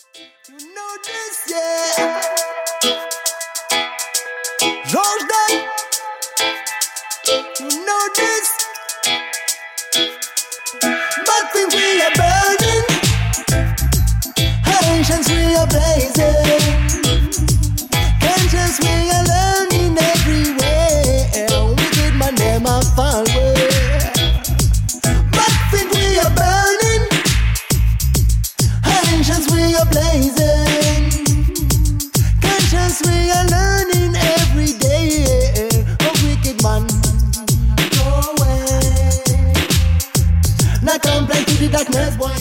You know this, yeah. Jordan, you know this. But when we are burning, ancients we are blazing. Conscious we are learning everywhere. Wicked man them are far away. But when we are burning, ancients we are blazing. Conscious we are learning every day. A wicked man, go away. Now complain to the darkness, boy.